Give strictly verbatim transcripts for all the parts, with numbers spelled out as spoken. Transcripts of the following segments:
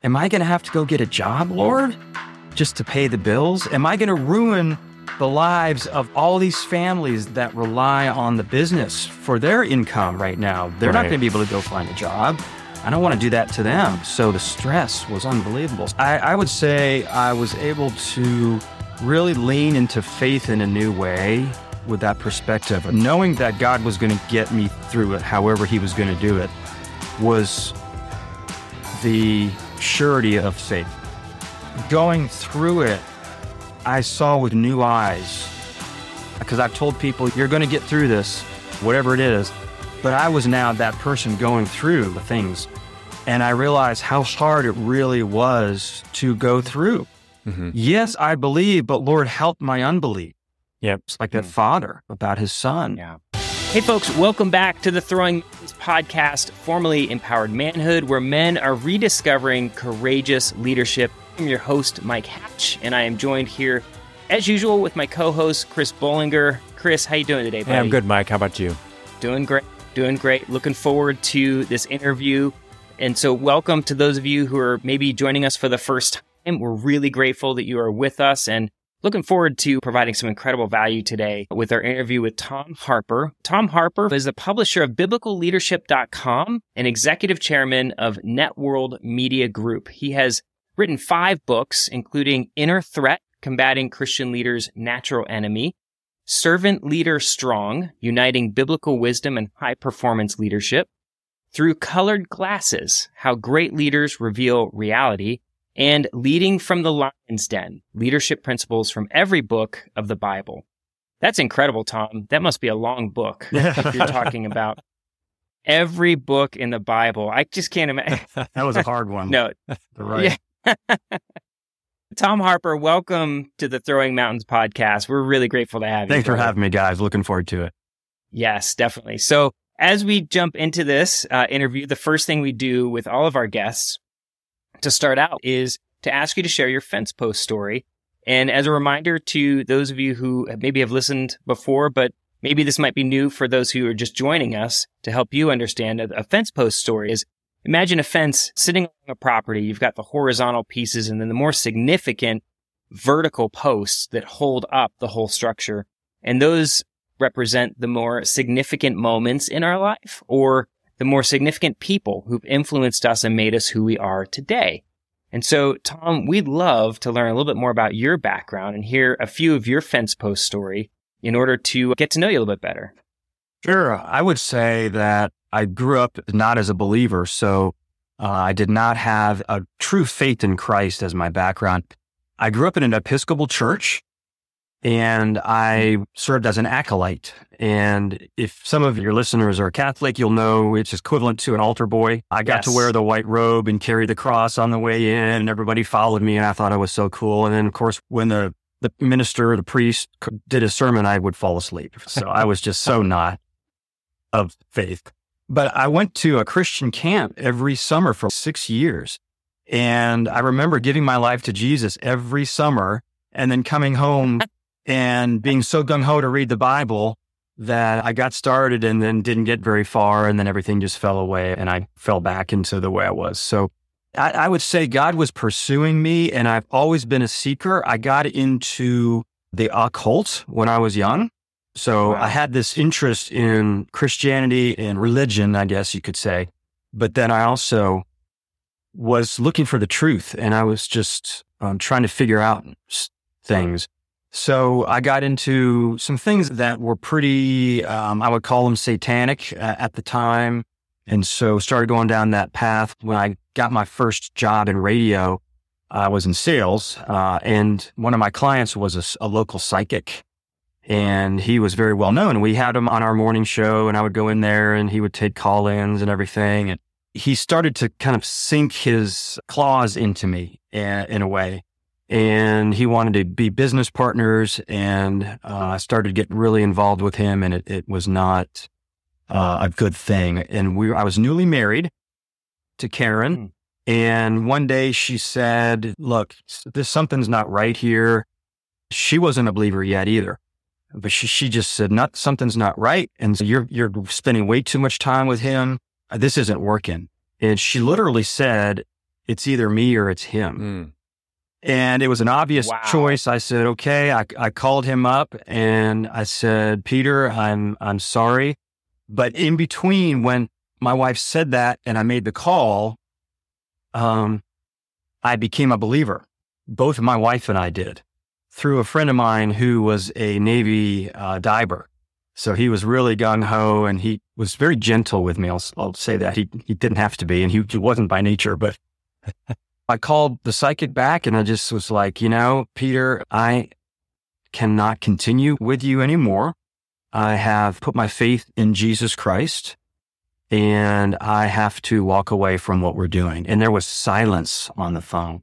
am I going to have to go get a job, Lord, just to pay the bills? Am I going to ruin the lives of all these families that rely on the business for their income right now? They're right. not going to be able to go find a job. I don't want to do that to them. So the stress was unbelievable. I, I would say I was able to really lean into faith in a new way with that perspective. Knowing that God was going to get me through it, however he was going to do it, was the surety of faith. Going through it, I saw with new eyes, because I've told people, you're going to get through this, whatever it is. But I was now that person going through the things. And I realized how hard it really was to go through. Mm-hmm. Yes, I believe, but Lord, help my unbelief. Yep. It's like that mm-hmm. father about his son. Yeah. Hey folks, welcome back to the Throwing Mountains podcast, formerly Empowered Manhood, where men are rediscovering courageous leadership. I'm your host, Mike Hatch, and I am joined here, as usual, with my co-host, Chris Bollinger. Chris, how you doing today, buddy? Hey, I'm good, Mike. How about you? Doing great. Doing great. Looking forward to this interview. And so welcome to those of you who are maybe joining us for the first time. We're really grateful that you are with us and looking forward to providing some incredible value today with our interview with Tom Harper. Tom Harper is the publisher of biblical leadership dot com and executive chairman of Networld Media Group. He has written five books, including Inner Threat, Combating Christian Leaders' Natural Enemy, Servant Leader Strong, Uniting Biblical Wisdom and High Performance Leadership, Through Colored Glasses, How Great Leaders Reveal Reality, and Leading from the Lion's Den, Leadership Principles from Every Book of the Bible. That's incredible, Tom. That must be a long book if you're talking about every book in the Bible. I just can't imagine. That was a hard one. No. Right. Yeah. Tom Harper, welcome to the Throwing Mountains podcast. We're really grateful to have you. Thanks for having me, guys. Looking forward to it. Yes, definitely. So as we jump into this uh, interview, the first thing we do with all of our guests to start out is to ask you to share your fence post story. And as a reminder to those of you who maybe have listened before, but maybe this might be new for those who are just joining us, to help you understand, a, a fence post story is, imagine a fence sitting on a property. You've got the horizontal pieces and then the more significant vertical posts that hold up the whole structure. And those represent the more significant moments in our life, or the more significant people who've influenced us and made us who we are today. And so, Tom, we'd love to learn a little bit more about your background and hear a few of your fence post story in order to get to know you a little bit better. Sure. I would say that I grew up not as a believer, so uh, I did not have a true faith in Christ as my background. I grew up in an Episcopal church, and I served as an acolyte. And if some of your listeners are Catholic, you'll know it's equivalent to an altar boy. I got yes. to wear the white robe and carry the cross on the way in, and everybody followed me, and I thought I was so cool. And then, of course, when the, the minister, the priest did a sermon, I would fall asleep. So I was just so not of faith. But I went to a Christian camp every summer for six years. And I remember giving my life to Jesus every summer and then coming home and being so gung-ho to read the Bible that I got started and then didn't get very far, and then everything just fell away and I fell back into the way I was. So I, I would say God was pursuing me, and I've always been a seeker. I got into the occult when I was young. So wow. I had this interest in Christianity and religion, I guess you could say. But then I also was looking for the truth, and I was just um, trying to figure out things. So I got into some things that were pretty, um, I would call them satanic uh, at the time. And so started going down that path. When I got my first job in radio, I was in sales, uh, and one of my clients was a, a local psychic. And he was very well known. We had him on our morning show, and I would go in there and he would take call-ins and everything. And he started to kind of sink his claws into me in, in a way. And he wanted to be business partners, and uh, I started getting really involved with him, and it, it was not uh, a good thing. And we, I was newly married to Karen, mm. and one day she said, look, this something's not right here. She wasn't a believer yet either. But she, she just said, "Not something's not right. And so you're, you're spending way too much time with him. This isn't working." And she literally said, it's either me or it's him. Mm. And it was an obvious Wow. choice. I said, okay. I, I called him up and I said, Peter, I'm, I'm sorry. But in between when my wife said that and I made the call, um, I became a believer. Both my wife and I did through a friend of mine who was a Navy uh, diver. So he was really gung ho and he was very gentle with me. I'll, I'll say that he, he didn't have to be, and he, he wasn't by nature, but I called the psychic back and I just was like, you know, Peter, I cannot continue with you anymore. I have put my faith in Jesus Christ and I have to walk away from what we're doing. And there was silence on the phone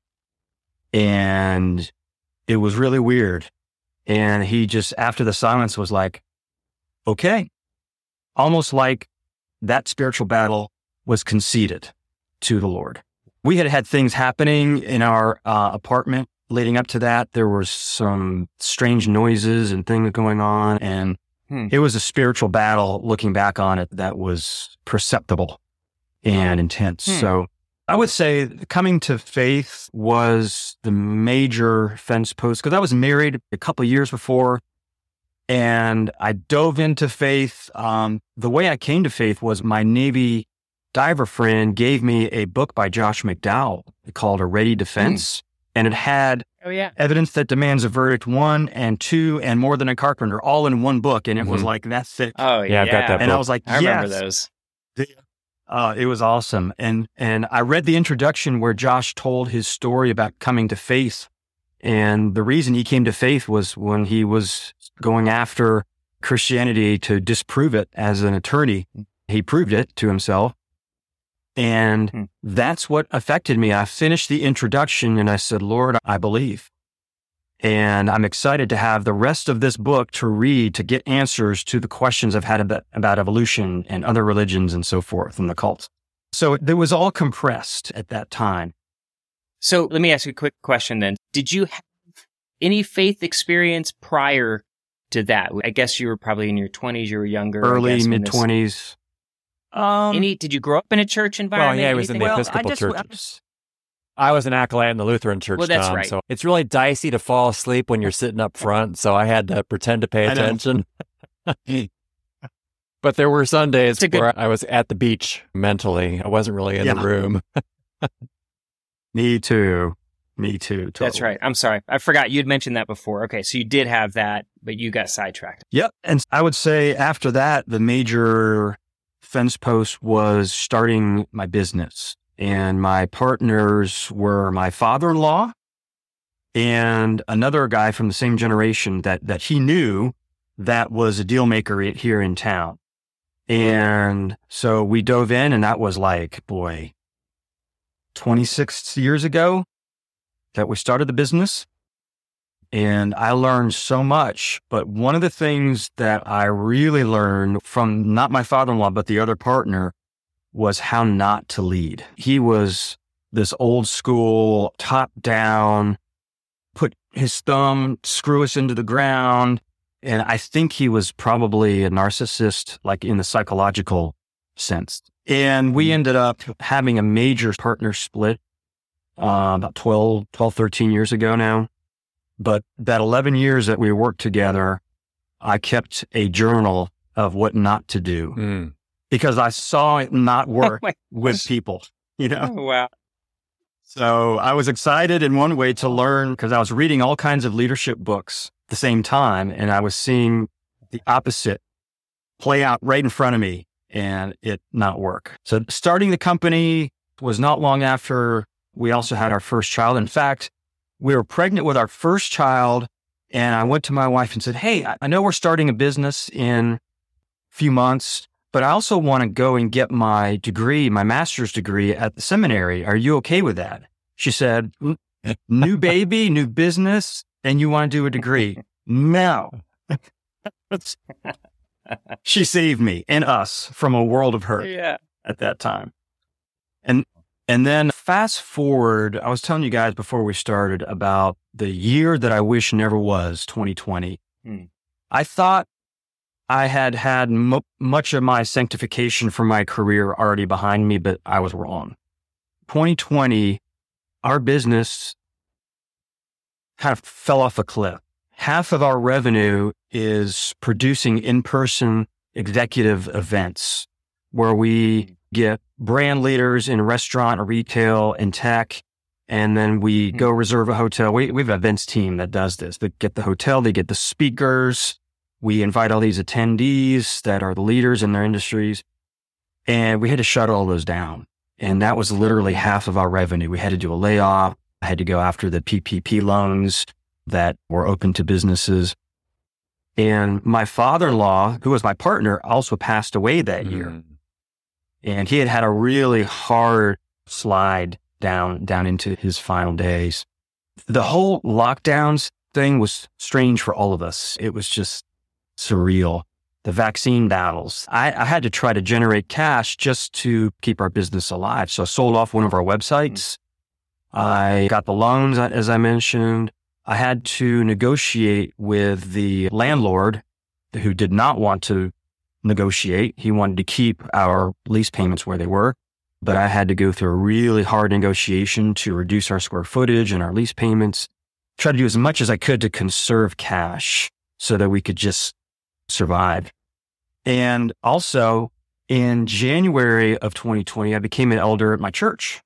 and it was really weird. And he just, after the silence, was like, okay, almost like that spiritual battle was conceded to the Lord. We had had things happening in our uh, apartment leading up to that. There were some strange noises and things going on. And hmm. it was a spiritual battle looking back on it that was perceptible and intense. Hmm. So I would say coming to faith was the major fence post because I was married a couple of years before and I dove into faith. Um, the way I came to faith was my Navy diver friend gave me a book by Josh McDowell called A Ready Defense. Mm. And it had oh, yeah. Evidence That Demands a Verdict one and two and More Than a Carpenter all in one book. And it mm-hmm. was like that thick. Oh, yeah. Yeah, I've got that And book. I was like, I yes. remember those. Uh, it was awesome. And, and I read the introduction where Josh told his story about coming to faith. And the reason he came to faith was when he was going after Christianity to disprove it as an attorney. He proved it to himself. And hmm. that's what affected me. I finished the introduction and I said, Lord, I believe. And I'm excited to have the rest of this book to read, to get answers to the questions I've had about, about evolution and other religions and so forth and the cults. So it was all compressed at that time. So let me ask you a quick question then. Did you have any faith experience prior to that? I guess you were probably in your twenties, you were younger. Early, mid-twenties. Um, Any? Did you grow up in a church environment? Well, yeah, I was in the well, Episcopal I just, church. I, just, I was an acolyte in the Lutheran church, well, that's Tom, right. so it's really dicey to fall asleep when you're sitting up front, so I had to pretend to pay attention. But there were Sundays good... where I was at the beach mentally. I wasn't really in yeah. the room. Me too. Me too. Totally. That's right. I'm sorry. I forgot you'd mentioned that before. Okay, so you did have that, but you got sidetracked. Yep. And I would say after that, the major fence post was starting my business. And my partners were my father-in-law and another guy from the same generation that, that he knew that was a deal maker here in town. And so we dove in, and that was like, boy, twenty-six years ago that we started the business. And I learned so much. But one of the things that I really learned from not my father-in-law, but the other partner was how not to lead. He was this old school, top down, put his thumb, screw us into the ground. And I think he was probably a narcissist, like in the psychological sense. And we ended up having a major partner split uh, about twelve, twelve, thirteen years ago now. But that eleven years that we worked together, I kept a journal of what not to do mm. because I saw it not work oh with people, you know? Oh, wow. So I was excited in one way to learn because I was reading all kinds of leadership books at the same time, and I was seeing the opposite play out right in front of me and it not work. So starting the company was not long after we also had our first child. In fact, we were pregnant with our first child, and I went to my wife and said, hey, I know we're starting a business in a few months, but I also want to go and get my degree, my master's degree at the seminary. Are you okay with that? She said, new baby, new business, and you want to do a degree? No. She saved me and us from a world of hurt yeah. at that time. And And then fast forward, I was telling you guys before we started about the year that I wish never was, twenty twenty. Hmm. I thought I had had m- much of my sanctification for my career already behind me, but I was wrong. twenty twenty, our business kind of fell off a cliff. Half of our revenue is producing in-person executive events where we get brand leaders in restaurant or retail and tech, and then we mm-hmm. go reserve a hotel. We, we have an events team that does this. They get the hotel, they get the speakers. We invite all these attendees that are the leaders in their industries, and we had to shut all those down. And that was literally half of our revenue. We had to do a layoff. I had to go after the P P P loans that were open to businesses. And my father-in-law, who was my partner, also passed away that mm. year. And he had had a really hard slide down, down into his final days. The whole lockdowns thing was strange for all of us. It was just surreal. The vaccine battles. I, I had to try to generate cash just to keep our business alive. So I sold off one of our websites. Mm. I got the loans, as I mentioned. I had to negotiate with the landlord who did not want to negotiate. He wanted to keep our lease payments where they were, but I had to go through a really hard negotiation to reduce our square footage and our lease payments, try to do as much as I could to conserve cash so that we could just survive. And also in January of twenty twenty, I became an elder at my church.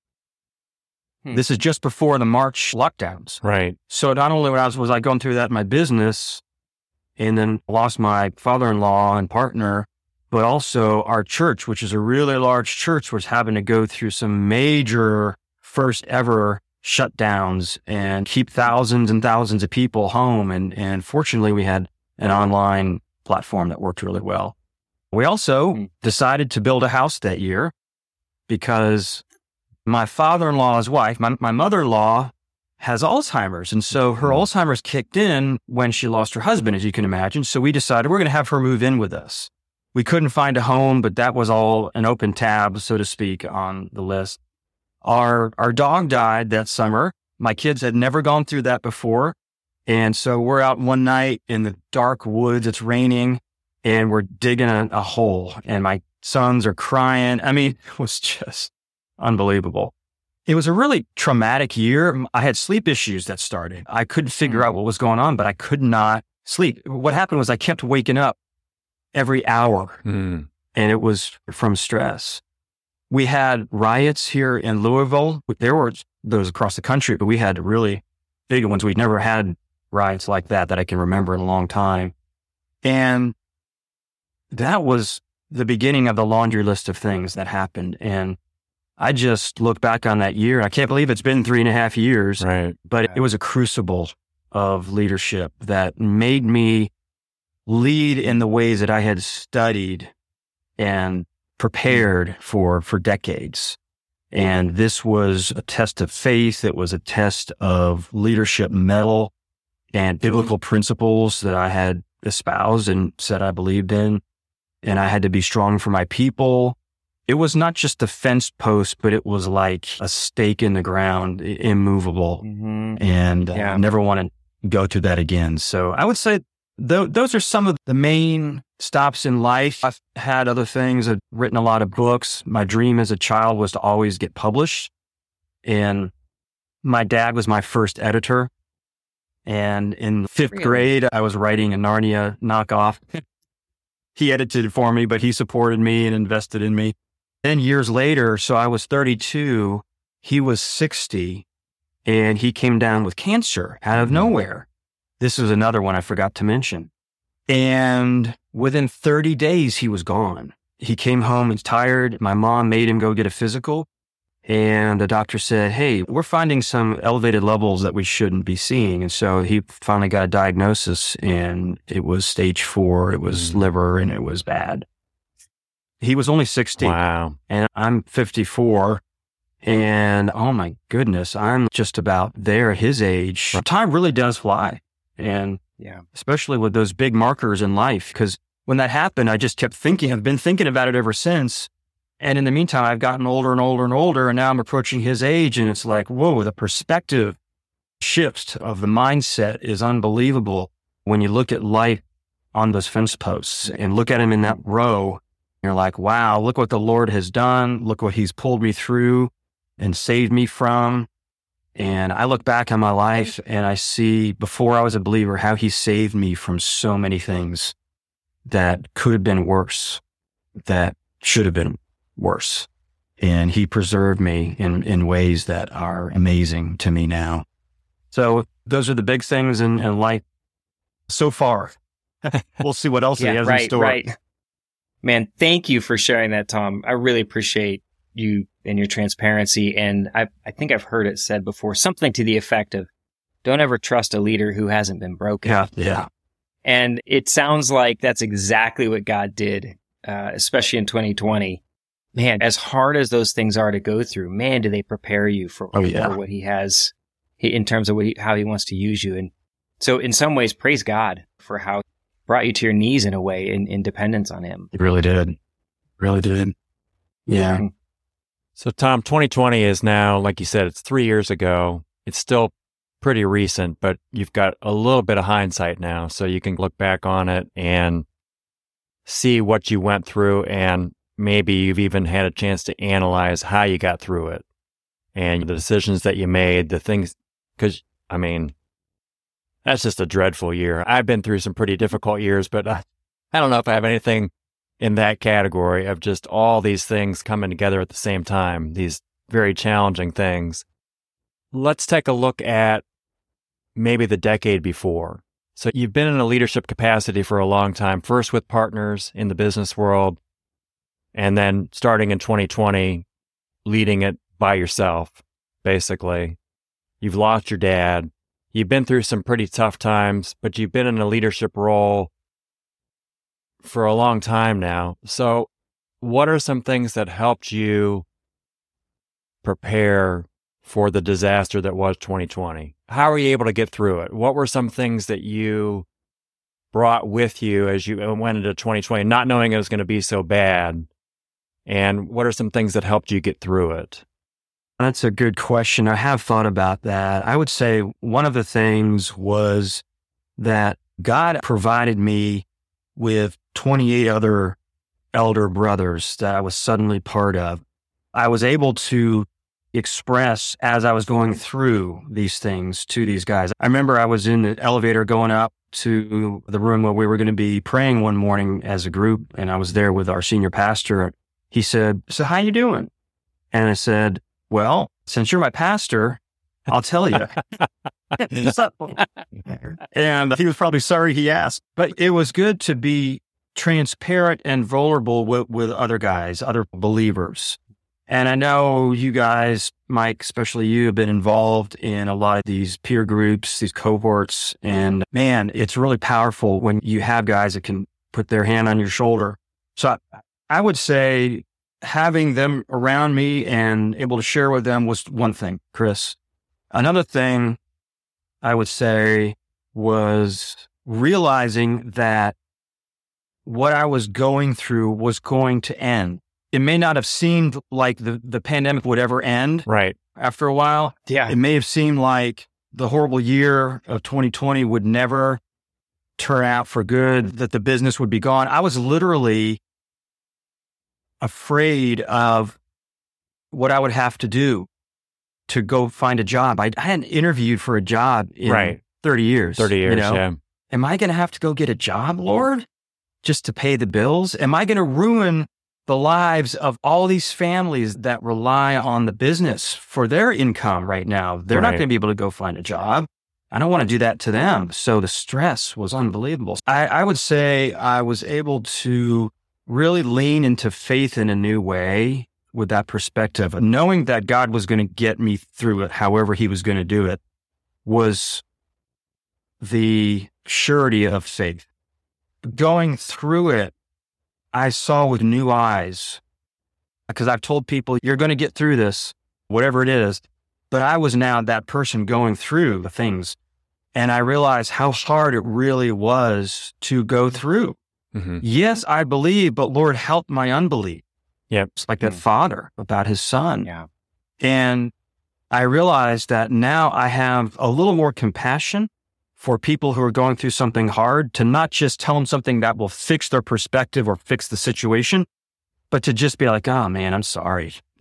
Hmm. This is just before the March lockdowns. Right. So not only was I, was I going through that in my business and then lost my father-in-law and partner, but also our church, which is a really large church, was having to go through some major first ever shutdowns and keep thousands and thousands of people home. And, and fortunately, we had an online platform that worked really well. We also hmm. decided to build a house that year because my father-in-law's wife, my, my mother-in-law, has Alzheimer's. And so her Alzheimer's kicked in when she lost her husband, as you can imagine. So we decided we're going to have her move in with us. We couldn't find a home, but that was all an open tab, so to speak, on the list. Our, our dog died that summer. My kids had never gone through that before. And so we're out one night in the dark woods. It's raining and we're digging a, a hole and my sons are crying. I mean, it was just unbelievable. It was a really traumatic year. I had sleep issues that started. I couldn't figure out what was going on, but I could not sleep. What happened was I kept waking up every hour mm. and it was from stress. We had riots here in Louisville. There were those across the country, but we had really big ones. We'd never had riots like that that I can remember in a long time. And that was the beginning of the laundry list of things that happened. And I just look back on that year. I can't believe it's been three and a half years, right. but it was a crucible of leadership that made me lead in the ways that I had studied and prepared for, for decades. And this was a test of faith. It was a test of leadership mettle and biblical principles that I had espoused and said I believed in. And I had to be strong for my people. It was not just a fence post, but it was like a stake in the ground, immovable. Mm-hmm. And yeah. I never want to go through that again. So I would say th- those are some of the main stops in life. I've had other things. I've written a lot of books. My dream as a child was to always get published. And my dad was my first editor. And in fifth really? grade, I was writing a Narnia knockoff. He edited it for me, but he supported me and invested in me. Then years later, so I was thirty-two, he was sixty, and he came down with cancer out of nowhere. This was another one I forgot to mention. And within thirty days, he was gone. He came home, he's tired. My mom made him go get a physical. And the doctor said, hey, we're finding some elevated levels that we shouldn't be seeing. And so he finally got a diagnosis and it was stage four, it was mm. liver, and it was bad. He was only sixty. Wow. And I'm fifty-four. And oh my goodness, I'm just about there at his age. Time really does fly. And yeah, especially with those big markers in life, because when that happened, I just kept thinking, I've been thinking about it ever since. And in the meantime, I've gotten older and older and older, and now I'm approaching his age, and it's like, whoa, the perspective shift of the mindset is unbelievable. When you look at life on those fence posts and look at him in that row, you're like, wow, look what the Lord has done. Look what he's pulled me through. and saved me from. And I look back on my life and I see before I was a believer, how he saved me from so many things that could have been worse, that should have been worse. And he preserved me in, in ways that are amazing to me now. So those are the big things in, in life so far. We'll see what else yeah, he has right, in store. Right. Man, thank you for sharing that, Tom. I really appreciate you and your transparency. And I, I think I've heard it said before, something to the effect of, don't ever trust a leader who hasn't been broken. Yeah, yeah. And it sounds like that's exactly what God did, uh, especially in twenty twenty. Man, as hard as those things are to go through, man, do they prepare you for, oh, yeah. for what he has in terms of what he, how he wants to use you. And so in some ways, praise God for how he brought you to your knees in a way in, in dependence on him. It really did. Really did. Yeah. Mm-hmm. So Tom, twenty twenty is now, like you said, it's three years ago. It's still pretty recent, but you've got a little bit of hindsight now. So you can look back on it and see what you went through, and maybe you've even had a chance to analyze how you got through it and the decisions that you made, the things, because, I mean, that's just a dreadful year. I've been through some pretty difficult years, but I, I don't know if I have anything in that category of just all these things coming together at the same time, these very challenging things. Let's take a look at maybe the decade before. So you've been in a leadership capacity for a long time, first with partners in the business world, and then starting in twenty twenty, leading it by yourself, basically. You've lost your dad. You've been through some pretty tough times, but you've been in a leadership role for a long time now. So what are some things that helped you prepare for the disaster that was twenty twenty? How were you able to get through it? What were some things that you brought with you as you went into twenty twenty, not knowing it was going to be so bad? And what are some things that helped you get through it? That's a good question. I have thought about that. I would say one of the things was that God provided me with twenty-eight other elder brothers that I was suddenly part of. I was able to express as I was going through these things to these guys. I remember I was in the elevator going up to the room where we were going to be praying one morning as a group, and I was there with our senior pastor. He said, "So how you doing?" And I said, "Well, since you're my pastor, I'll tell you." And he was probably sorry he asked, but it was good to be transparent and vulnerable with, with other guys, other believers. And I know you guys, Mike, especially you, have been involved in a lot of these peer groups, these cohorts. And man, it's really powerful when you have guys that can put their hand on your shoulder. So I, I would say having them around me and able to share with them was one thing, Chris. Another thing I would say was realizing that what I was going through was going to end. It may not have seemed like the, the pandemic would ever end. Right. After a while. Yeah. It may have seemed like the horrible year of twenty twenty would never turn out for good, that the business would be gone. I was literally afraid of what I would have to do to go find a job. I, I hadn't interviewed for a job in right. thirty years. thirty years, you know? yeah. Am I going to have to go get a job, Lord, just to pay the bills? Am I going to ruin the lives of all these families that rely on the business for their income right now? They're right. not going to be able to go find a job. I don't want to do that to them. So the stress was unbelievable. I, I would say I was able to really lean into faith in a new way with that perspective. Knowing that God was going to get me through it, however he was going to do it, was the surety of faith. Going through it, I saw with new eyes, because I've told people, you're going to get through this, whatever it is. But I was now that person going through the things. And I realized how hard it really was to go through. Mm-hmm. Yes, I believe, but Lord, help my unbelief. Yep. It's like that Mm. father about his son. Yeah. And I realized that now I have a little more compassion for people who are going through something hard, to not just tell them something that will fix their perspective or fix the situation, but to just be like, "Oh man, I'm sorry. Yeah.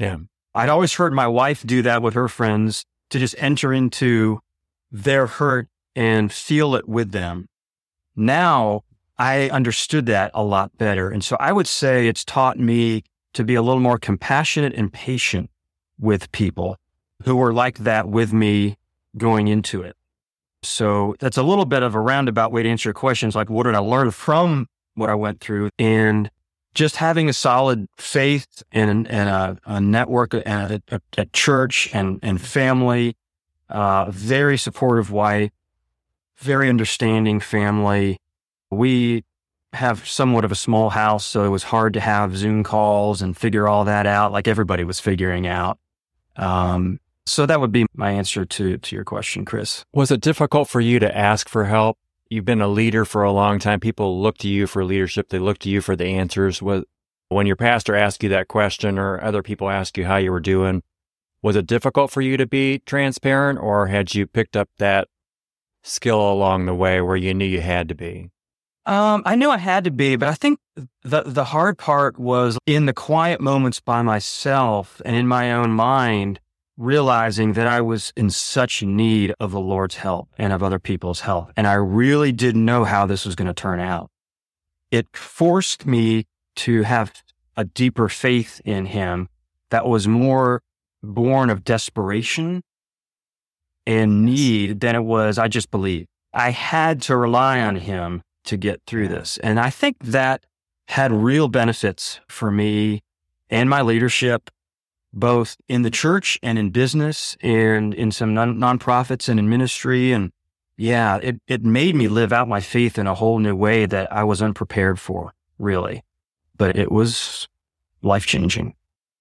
I'd always heard my wife do that with her friends, to just enter into their hurt and feel it with them. Now I understood that a lot better. And so I would say it's taught me to be a little more compassionate and patient with people who were like that with me going into it. So that's a little bit of a roundabout way to answer your questions. Like, what did I learn from what I went through? And just having a solid faith and, and a, a network and a, a church and, and family, uh, very supportive wife, very understanding family. We have somewhat of a small house, so it was hard to have Zoom calls and figure all that out like everybody was figuring out. Um, so that would be my answer to, to your question, Chris. Was it difficult for you to ask for help? You've been a leader for a long time. People look to you for leadership. They look to you for the answers. Was, when your pastor asked you that question or other people asked you how you were doing, was it difficult for you to be transparent, or had you picked up that skill along the way where you knew you had to be? Um, I knew I had to be, but I think the the hard part was in the quiet moments by myself and in my own mind, realizing that I was in such need of the Lord's help and of other people's help. And I really didn't know how this was going to turn out. It forced me to have a deeper faith in Him that was more born of desperation and need than it was, I just believed. I had to rely on Him to get through this. And I think that had real benefits for me and my leadership, both in the church and in business and in some non- nonprofits and in ministry. And yeah, it, it made me live out my faith in a whole new way that I was unprepared for, really. But it was life-changing.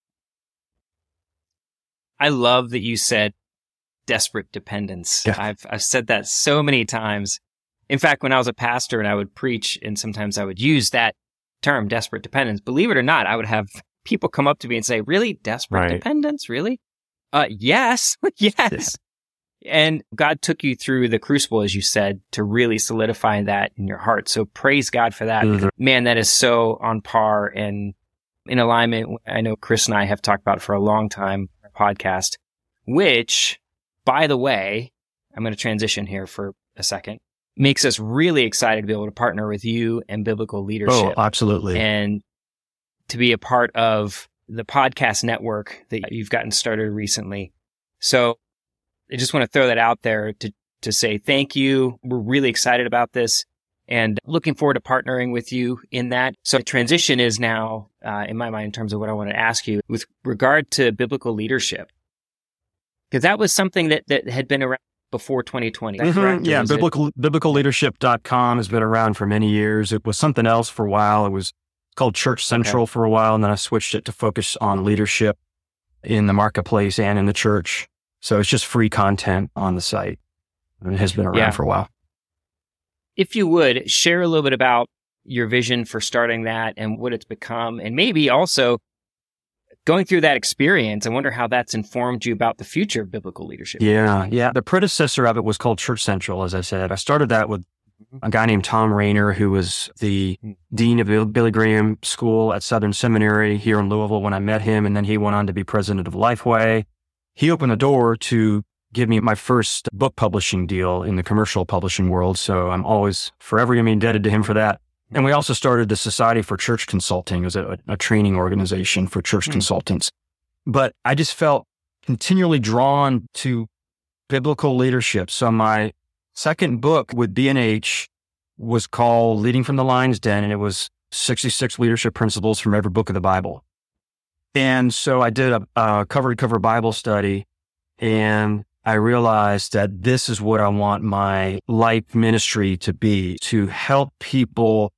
I love that you said desperate dependence. Yeah. I've I've said that so many times. In fact, when I was a pastor and I would preach, and sometimes I would use that term, desperate dependence, believe it or not, I would have people come up to me and say, really? Desperate Right. dependence? Really? Uh, yes. yes. And God took you through the crucible, as you said, to really solidify that in your heart. So praise God for that. Mhm. Man, that is so on par and in alignment. I know Chris and I have talked about for a long time, our podcast, which, by the way, I'm going to transition here for a second, makes us really excited to be able to partner with you and Biblical Leadership. Oh, absolutely. And to be a part of the podcast network that you've gotten started recently. So I just want to throw that out there to, to say thank you. We're really excited about this and looking forward to partnering with you in that. So transition is now, uh, in my mind, in terms of what I want to ask you with regard to Biblical Leadership, because that was something that, that had been around before twenty twenty. Is that Mhm. correct? Or Yeah, was it- biblical, biblical leadership dot com has been around for many years. It was something else for a while. It was called Church Central for a while, and then I switched it to focus on leadership in the marketplace and in the church. So it's just free content on the site. And it has been around Yeah. for a while. If you would, share a little bit about your vision for starting that and what it's become, and maybe also going through that experience. I wonder how that's informed you about the future of biblical leadership. Yeah, yeah. The predecessor of it was called Church Central, as I said. I started that with a guy named Tom Rainer, who was the dean of Bill- Billy Graham School at Southern Seminary here in Louisville when I met him, and then he went on to be president of Lifeway. He opened the door to give me my first book publishing deal in the commercial publishing world, so I'm always forever indebted to him for that. And we also started the Society for Church Consulting. It was a, a training organization for church mm. consultants. But I just felt continually drawn to biblical leadership. So my second book with B and H was called Leading from the Lion's Den, and it was sixty-six leadership principles from every book of the Bible. And so I did a, a cover-to-cover Bible study, and I realized that this is what I want my life ministry to be, to help people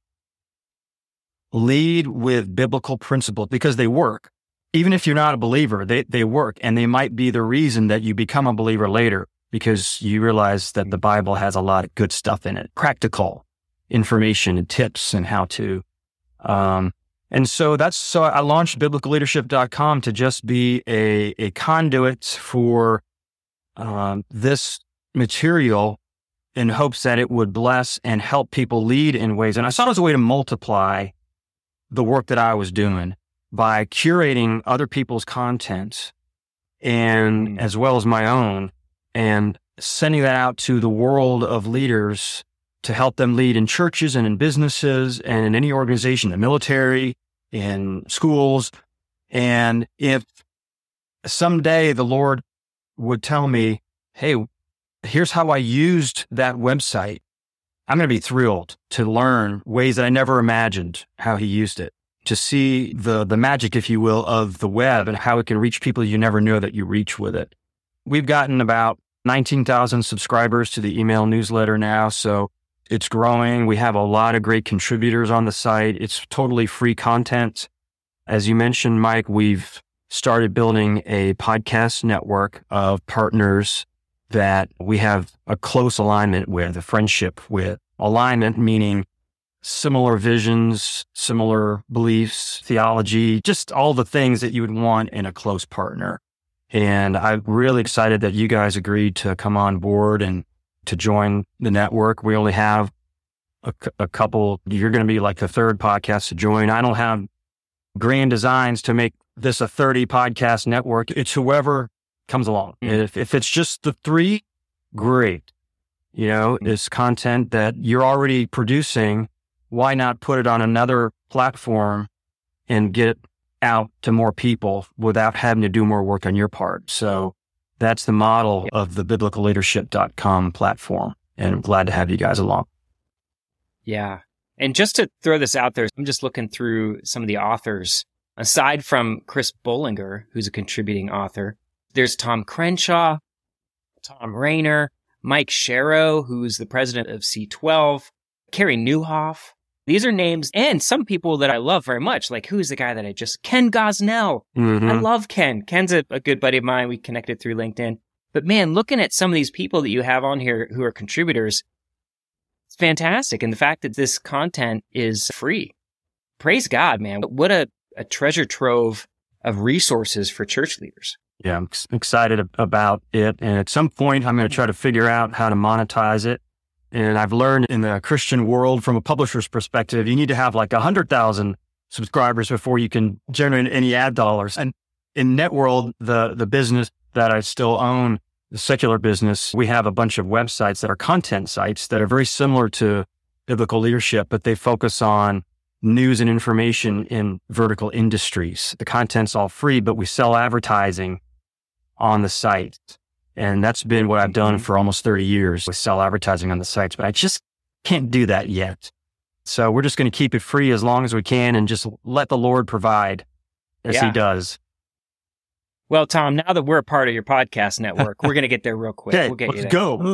lead with biblical principles, because they work. Even if you're not a believer, they, they work, and they might be the reason that you become a believer later, because you realize that the Bible has a lot of good stuff in it, practical information and tips and how to. Um, and so that's, so I launched biblical leadership dot com to just be a, a conduit for um, this material in hopes that it would bless and help people lead in ways. And I saw it as a way to multiply the work that I was doing by curating other people's content and Mm. as well as my own, and sending that out to the world of leaders to help them lead in churches and in businesses and in any organization, the military, in schools. And if someday the Lord would tell me, hey, here's how I used that website, I'm going to be thrilled to learn ways that I never imagined how he used it, to see the the magic, if you will, of the web and how it can reach people you never knew that you reach with it. We've gotten about nineteen thousand subscribers to the email newsletter now, so it's growing. We have a lot of great contributors on the site. It's totally free content. As you mentioned, Mike, we've started building a podcast network of partners that we have a close alignment with, a friendship with. Alignment meaning similar visions, similar beliefs, theology, just all the things that you would want in a close partner. And I'm really excited that you guys agreed to come on board and to join the network. We only have a, a couple. You're going to be like the third podcast to join. I don't have grand designs to make this a thirty podcast network. It's whoever comes along. Mm. If, if it's just the three, great. You know, it's content that you're already producing. Why not put it on another platform and get it out to more people without having to do more work on your part? So that's the model of the biblical leadership dot com platform. And I'm glad to have you guys along. Yeah. And just to throw this out there, I'm just looking through some of the authors. Aside from Chris Bollinger, who's a contributing author, there's Tom Crenshaw, Tom Rainer, Mike Sharrow, who's the president of C twelve, Carey Nieuwhof. These are names and some people that I love very much. Like, who's the guy that I just, Ken Gosnell. Mm-hmm. I love Ken. Ken's a, a good buddy of mine. We connected through LinkedIn. But man, looking at some of these people that you have on here who are contributors, it's fantastic. And the fact that this content is free. Praise God, man. What a, a treasure trove of resources for church leaders. Yeah, I'm ex- excited about it. And at some point, I'm going to try to figure out how to monetize it. And I've learned in the Christian world, from a publisher's perspective, you need to have like one hundred thousand subscribers before you can generate any ad dollars. And in Networld, the, the business that I still own, the secular business, we have a bunch of websites that are content sites that are very similar to biblical leadership, but they focus on news and information in vertical industries. The content's all free, but we sell advertising on the site. And that's been what I've done for almost thirty years. We sell advertising on the sites, but I just can't do that yet. So we're just going to keep it free as long as we can and just let the Lord provide as Yeah. he does. Well, Tom, now that we're a part of your podcast network, we're going to get there real quick. Okay, We'll get let's you there. go.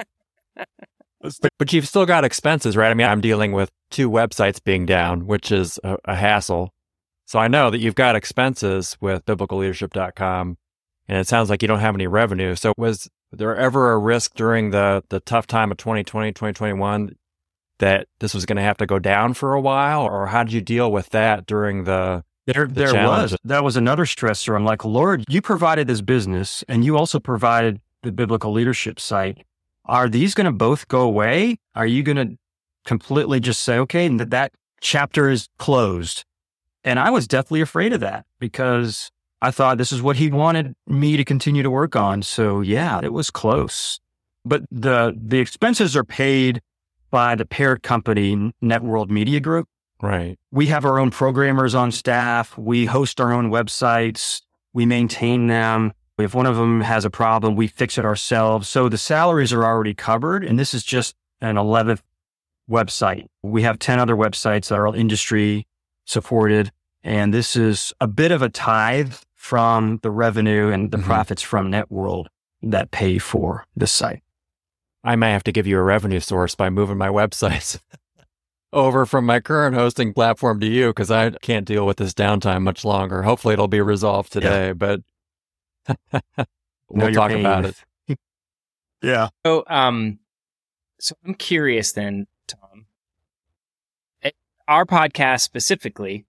But, but you've still got expenses, right? I mean, I'm dealing with two websites being down, which is a, a hassle. So I know that you've got expenses with biblical leadership dot com, and it sounds like you don't have any revenue. So was there ever a risk during the, the tough time of twenty twenty, twenty twenty-one that this was going to have to go down for a while? Or how did you deal with that during the There, the there challenge? was. That was another stressor. I'm like, Lord, you provided this business and you also provided the biblical leadership site. Are these going to both go away? Are you going to completely just say, okay, that, that chapter is closed? And I was deathly afraid of that because I thought this is what he wanted me to continue to work on. So yeah, it was close. But the the expenses are paid by the parent company, Networld Media Group. right? We have our own programmers on staff. We host our own websites. We maintain them. If one of them has a problem, we fix it ourselves. So the salaries are already covered. And this is just an eleventh website. We have ten other websites that are all industry supported. And this is a bit of a tithe from the revenue and the Mhm. profits from Networld that pay for this site. I may have to give you a revenue source by moving my websites over from my current hosting platform to you, because I can't deal with this downtime much longer. Hopefully it'll be resolved today, but Know we'll your talk pain. about it. Yeah. So, um, so I'm curious then, Tom. Eh, Our podcast specifically,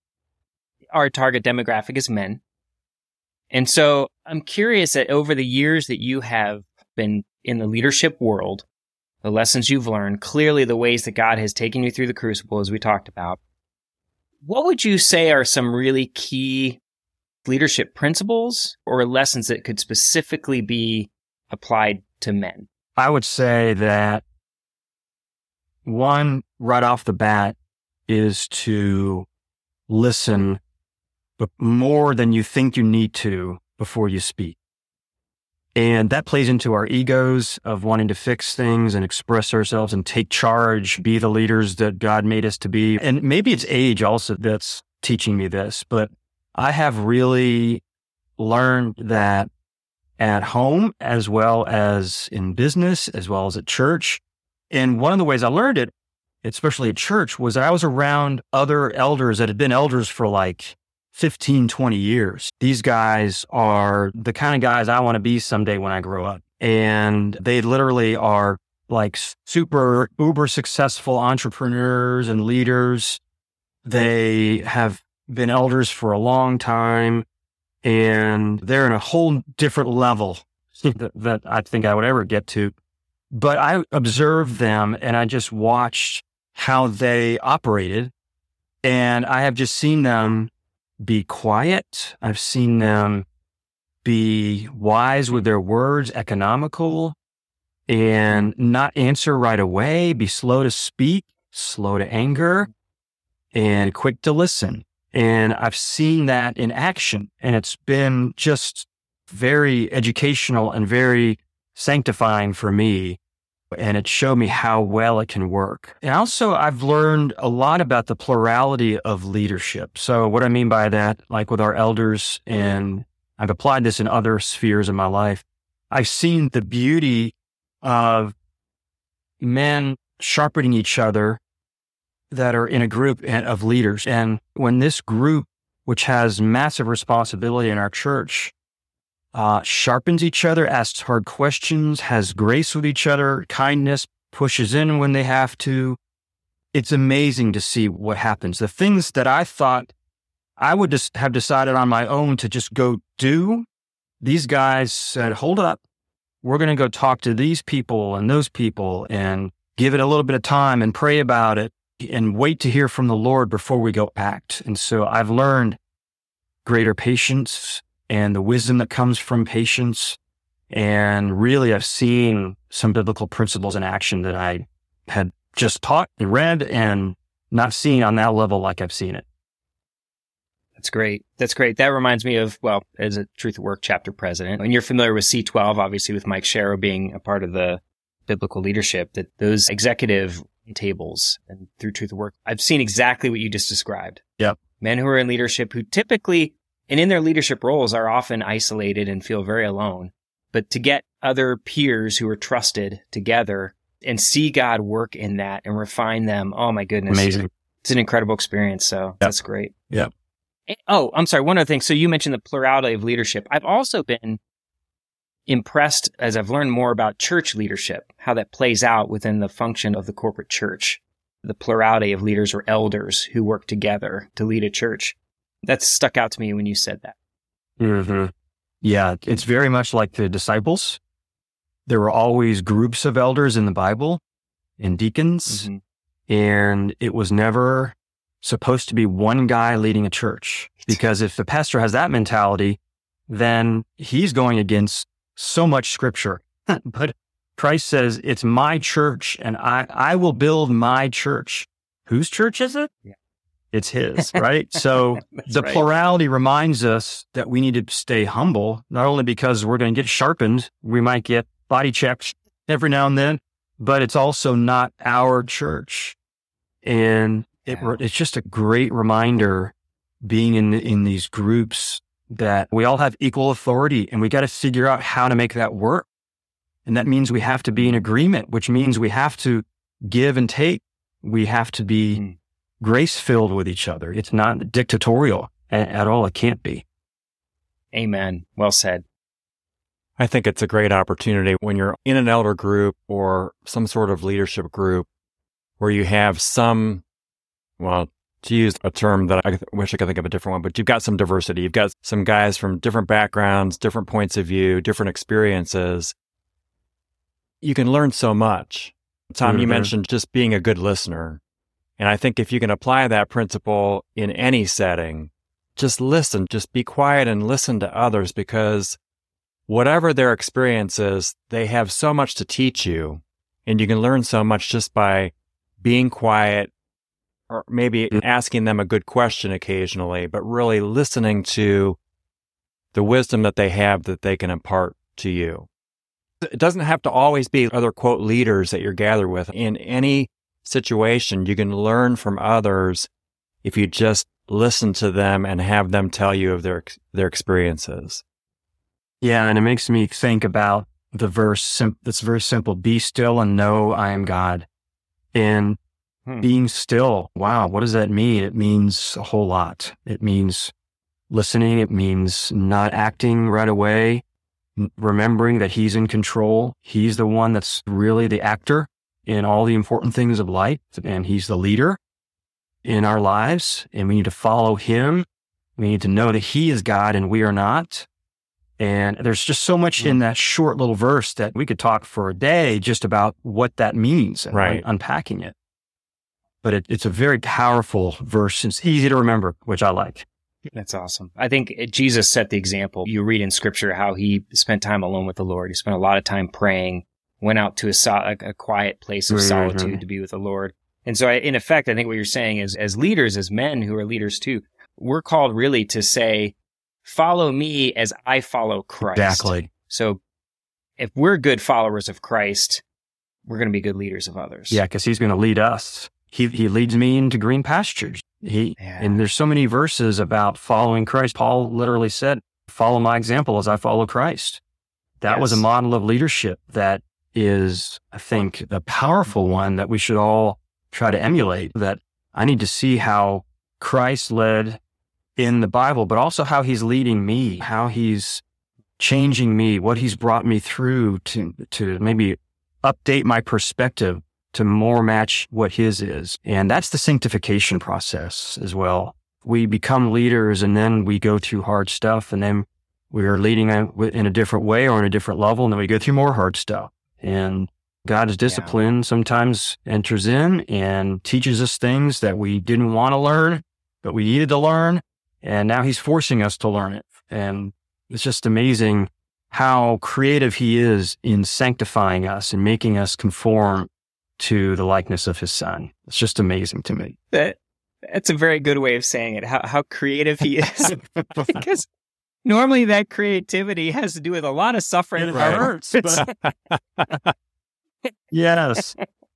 our target demographic is men. And so I'm curious that over the years that you have been in the leadership world, the lessons you've learned, clearly the ways that God has taken you through the crucible, as we talked about, what would you say are some really key leadership principles or lessons that could specifically be applied to men? I would say that one, right off the bat, is to listen, but more than you think you need to before you speak. And that plays into our egos of wanting to fix things and express ourselves and take charge, be the leaders that God made us to be. And maybe it's age also that's teaching me this, but I have really learned that at home, as well as in business, as well as at church. And one of the ways I learned it, especially at church, was I was around other elders that had been elders for like fifteen, twenty years. These guys are the kind of guys I want to be someday when I grow up. And they literally are like super uber successful entrepreneurs and leaders. They have been elders for a long time, and they're in a whole different level that, that I think I would ever get to. But I observed them and I just watched how they operated. And I have just seen them be quiet. I've seen them be wise with their words, economical, and not answer right away, be slow to speak, slow to anger, and quick to listen. And I've seen that in action, and it's been just very educational and very sanctifying for me. And it showed me how well it can work. And also, I've learned a lot about the plurality of leadership. So what I mean by that, like with our elders, and I've applied this in other spheres of my life, I've seen the beauty of men sharpening each other that are in a group of leaders. And when this group, which has massive responsibility in our church, Uh, sharpens each other, asks hard questions, has grace with each other, kindness, pushes in when they have to. It's amazing to see what happens. The things that I thought I would just have decided on my own to just go do, these guys said, hold up, we're going to go talk to these people and those people and give it a little bit of time and pray about it and wait to hear from the Lord before we go act. And so I've learned greater patience and the wisdom that comes from patience. And really, I've seen some biblical principles in action that I had just taught and read and not seen on that level like I've seen it. That's great. That's great. That reminds me of, well, as a Truth at Work chapter president, and you're familiar with C twelve, obviously, with Mike Sharrow being a part of the biblical leadership, that those executive tables and through Truth at Work, I've seen exactly what you just described. Yep. Men who are in leadership who typically, and in their leadership roles, are often isolated and feel very alone. But to get other peers who are trusted together and see God work in that and refine them, oh my goodness. Amazing. It's an incredible experience. So yep. That's great. Yeah. Oh, I'm sorry. One other thing. So you mentioned the plurality of leadership. I've also been impressed as I've learned more about church leadership, how that plays out within the function of the corporate church, the plurality of leaders or elders who work together to lead a church. That stuck out to me when you said that. Mm-hmm. Yeah, it's very much like the disciples. There were always groups of elders in the Bible and deacons, mm-hmm. and it was never supposed to be one guy leading a church. Because if the pastor has that mentality, then he's going against so much scripture. But Christ says, it's my church, and I, I will build my church. Whose church is it? Yeah. It's his, right? So the right. plurality reminds us that we need to stay humble, not only because we're going to get sharpened, we might get body checked every now and then, but it's also not our church. And it, yeah. it's just a great reminder being in in these groups that we all have equal authority, and we got to figure out how to make that work. And that means we have to be in agreement, which means we have to give and take. We have to be mm. grace-filled with each other. It's not dictatorial at, at all. It can't be. Amen. Well said. I think it's a great opportunity when you're in an elder group or some sort of leadership group where you have some, well, to use a term that I wish I could think of a different one, but you've got some diversity. You've got some guys from different backgrounds, different points of view, different experiences. You can learn so much. Tom, mm-hmm. you mentioned just being a good listener. And I think if you can apply that principle in any setting just listen, just be quiet and listen to others, because whatever their experience is, they have so much to teach you, and you can learn so much just by being quiet, or maybe asking them a good question occasionally, but really listening to the wisdom that they have that they can impart to you. It doesn't have to always be other, quote, leaders that you're gathered with. In any situation, you can learn from others if you just listen to them and have them tell you of their their experiences. Yeah, and it makes me think about the verse sim- that's very simple: be still and know I am God. And hmm. being still, wow, what does that mean? It means a whole lot. It means listening. It means not acting right away, remembering that he's in control. He's the one that's really the actor in all the important things of life, and he's the leader in our lives, and we need to follow him. We need to know that he is God and we are not. And there's just so much in that short little verse that we could talk for a day just about what that means and right. un- unpacking it. But it, it's a very powerful verse. It's easy to remember, which I like. That's awesome. I think Jesus set the example. You read in scripture how he spent time alone with the Lord. He spent a lot of time praying, went out to a, so- a quiet place of mm-hmm. solitude to be with the Lord. And so I, in effect, I think what you're saying is, as leaders, as men who are leaders too, we're called really to say, follow me as I follow Christ. Exactly. So if we're good followers of Christ, we're going to be good leaders of others. Yeah, because he's going to lead us. He he leads me into green pastures. He yeah. And there's so many verses about following Christ. Paul literally said, follow my example as I follow Christ. That yes. was a model of leadership that is, I think, a powerful one that we should all try to emulate. That I need to see how Christ led in the Bible, but also how he's leading me, how he's changing me, what he's brought me through to, to maybe update my perspective to more match what his is. And that's the sanctification process as well. We become leaders and then we go through hard stuff, and then we are leading in a different way or in a different level, and then we go through more hard stuff. And God's discipline yeah. sometimes enters in and teaches us things that we didn't want to learn, but we needed to learn. And now he's forcing us to learn it. And it's just amazing how creative he is in sanctifying us and making us conform to the likeness of his son. It's just amazing to me. That That's a very good way of saying it, how, how creative he is. Because normally that creativity has to do with a lot of suffering. It hurts. But... yes.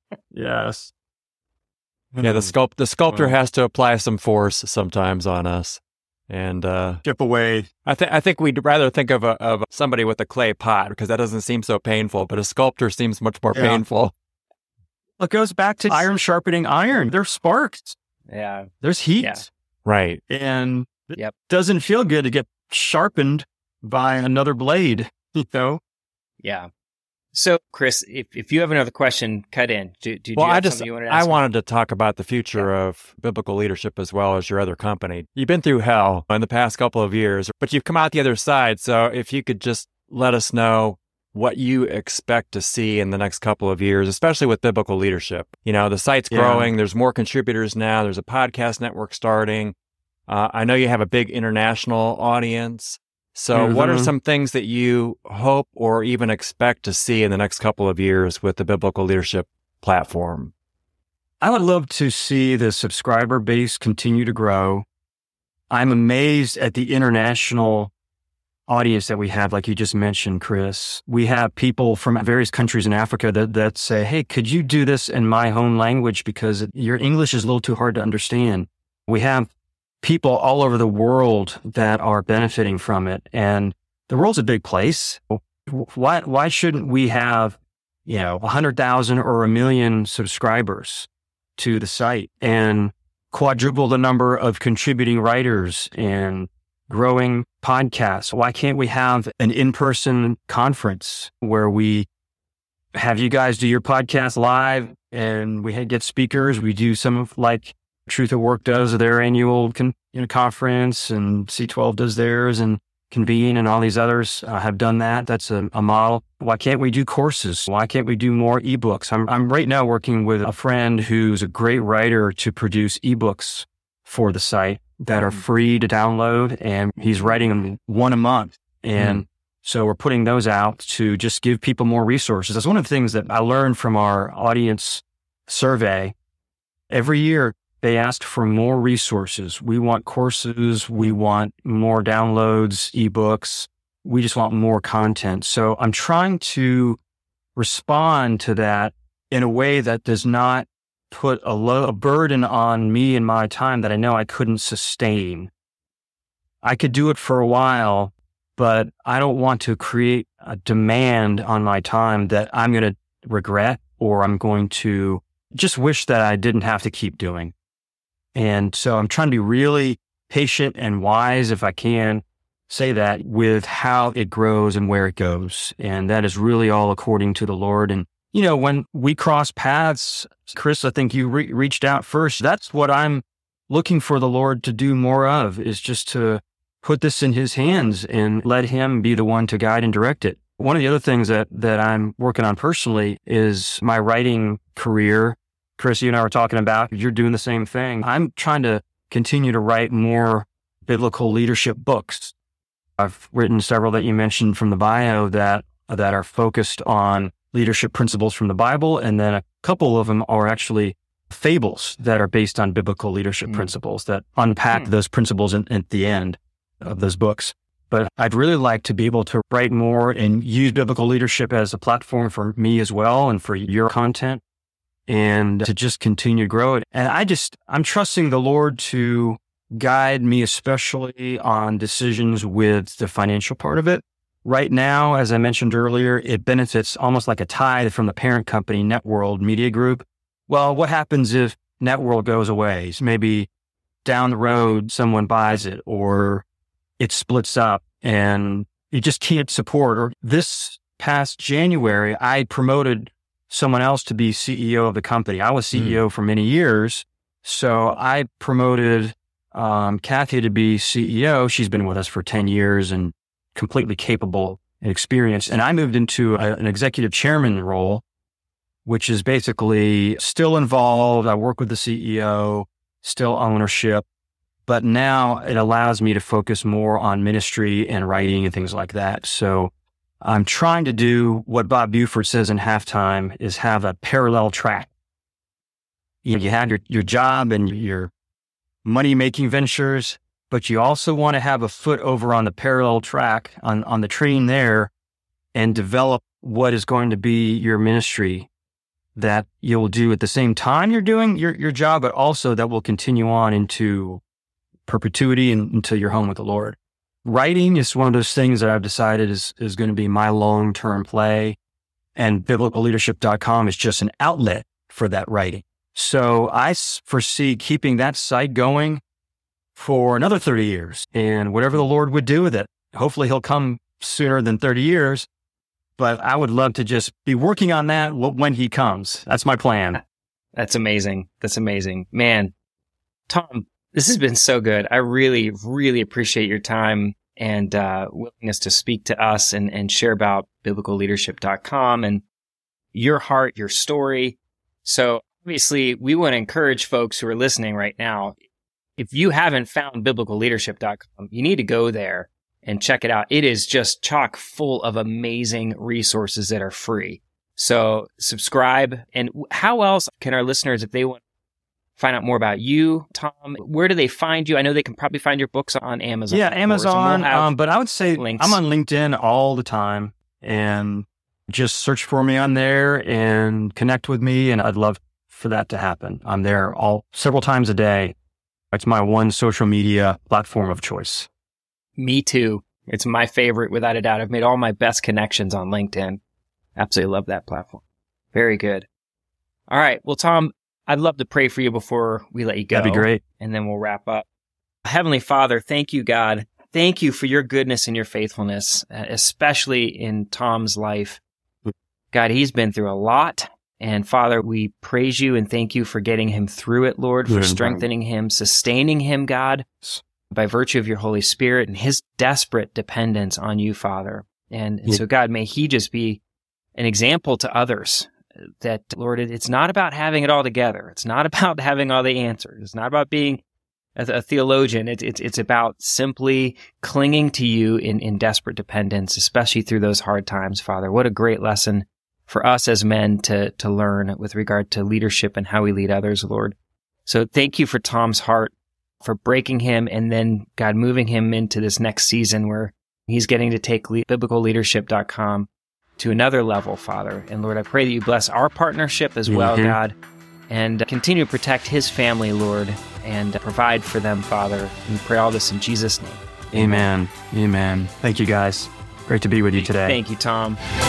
Yes. Yeah, the sculpt the sculptor wow. has to apply some force sometimes on us, and uh, chip away. I think I think we'd rather think of a, of somebody with a clay pot, because that doesn't seem so painful. But a sculptor seems much more yeah. painful. It goes back to iron sharpening iron. There's sparks. Yeah, there's heat. Yeah. Right, and it yep. doesn't feel good to get sharpened by another blade. You know. Yeah. So, Chris, if, if you have another question, cut in. Do, do, well, do you have I just, something you wanted to ask I me? wanted to talk about the future yeah. of biblical leadership as well as your other company. You've been through hell in the past couple of years, but you've come out the other side. So if you could just let us know what you expect to see in the next couple of years, especially with biblical leadership. You know, the site's yeah. growing. There's more contributors now. There's a podcast network starting. Uh, I know you have a big international audience. So mm-hmm. what are some things that you hope or even expect to see in the next couple of years with the Biblical Leadership platform? I would love to see the subscriber base continue to grow. I'm amazed at the international audience that we have, like you just mentioned, Chris. We have people from various countries in Africa that, that say, hey, could you do this in my own language because your English is a little too hard to understand. We have people all over the world that are benefiting from it. And the world's a big place. Why, why shouldn't we have, you know, a hundred thousand or a million subscribers to the site and quadruple the number of contributing writers and growing podcasts? Why can't we have an in-person conference where we have you guys do your podcast live and we get speakers? We do some of like Truth at Work does their annual con- you know, conference, and C twelve does theirs, and Convene and all these others uh, have done that. That's a, a model. Why can't we do courses? Why can't we do more ebooks? I'm, I'm right now working with a friend who's a great writer to produce ebooks for the site. that are free to download, and he's writing them one a month. And mm. so we're putting those out to just give people more resources. That's one of the things that I learned from our audience survey. Every year, they asked for more resources. We want courses. We want more downloads, ebooks. We just want more content. So I'm trying to respond to that in a way that does not put a, lo- a burden on me and my time that I know I couldn't sustain. I could do it for a while, but I don't want to create a demand on my time that I'm going to regret, or I'm going to just wish that I didn't have to keep doing. And so I'm trying to be really patient and wise, if I can say that, with how it grows and where it goes. And that is really all according to the Lord. And, you know, when we cross paths, Chris, I think you re- reached out first. That's what I'm looking for the Lord to do more of, is just to put this in his hands and let him be the one to guide and direct it. One of the other things that, that I'm working on personally is my writing career. Chris, you and I were talking about, you're doing the same thing. I'm trying to continue to write more biblical leadership books. I've written several that you mentioned from the bio that that are focused on leadership principles from the Bible, and then a couple of them are actually fables that are based on biblical leadership mm. principles that unpack mm. those principles in, at the end of those books. But I'd really like to be able to write more and use biblical leadership as a platform for me as well, and for your content, and to just continue to grow it. And I just, I'm trusting the Lord to guide me, especially on decisions with the financial part of it. Right now, as I mentioned earlier, it benefits almost like a tithe from the parent company, Networld Media Group. Well, what happens if Networld goes away? So maybe down the road, someone buys it, or it splits up and you just can't support. Or this past January, I promoted someone else to be C E O of the company. I was C E O mm. for many years. So I promoted um, Kathy to be C E O. She's been with us for ten years and completely capable and experienced. And I moved into a, an executive chairman role, which is basically still involved. I work with the C E O, still ownership, but now it allows me to focus more on ministry and writing and things like that. So I'm trying to do what Bob Buford says in Halftime, is have a parallel track. You know, you have your, your job and your money-making ventures, but you also want to have a foot over on the parallel track, on, on the train there, and develop what is going to be your ministry that you'll do at the same time you're doing your, your job, but also that will continue on into perpetuity and until you're home with the Lord. Writing is one of those things that I've decided is, is going to be my long-term play, and biblical leadership dot com is just an outlet for that writing. So I foresee keeping that site going for another thirty years, and whatever the Lord would do with it. Hopefully he'll come sooner than thirty years, but I would love to just be working on that when he comes. That's my plan. That's amazing. That's amazing. Man, Tom, this has been so good. I really, really appreciate your time and uh, willingness to speak to us and, and share about biblical leadership dot com and your heart, your story. So obviously, we want to encourage folks who are listening right now, if you haven't found biblical leadership dot com, you need to go there and check it out. It is just chock full of amazing resources that are free. So subscribe. And how else can our listeners, if they want find out more about you, Tom, where do they find you? I know they can probably find your books on Amazon. Yeah, Amazon. We'll um, but I would say links. I'm on LinkedIn all the time, and just search for me on there and connect with me. And I'd love for that to happen. I'm there all several times a day. It's my one social media platform of choice. Me too. It's my favorite, without a doubt. I've made all my best connections on LinkedIn. Absolutely love that platform. Very good. All right. Well, Tom, I'd love to pray for you before we let you go. That'd be great. And then we'll wrap up. Heavenly Father, thank you, God. Thank you for your goodness and your faithfulness, especially in Tom's life. God, he's been through a lot. And Father, we praise you and thank you for getting him through it, Lord, for strengthening him, sustaining him, God, by virtue of your Holy Spirit and his desperate dependence on you, Father. And, and so, God, may he just be an example to others that, Lord, it's not about having it all together. It's not about having all the answers. It's not about being a, a theologian. It, it, it's about simply clinging to you in, in desperate dependence, especially through those hard times, Father. What a great lesson for us as men to, to learn with regard to leadership and how we lead others, Lord. So thank you for Tom's heart, for breaking him, and then, God, moving him into this next season where he's getting to take biblical leadership dot com to another level, Father. And Lord, I pray that you bless our partnership as well, mm-hmm. God, and continue to protect his family, Lord, and provide for them, Father. We pray all this in Jesus' name. Amen. Amen. Thank you, guys. Great to be with you today. Thank you, Tom.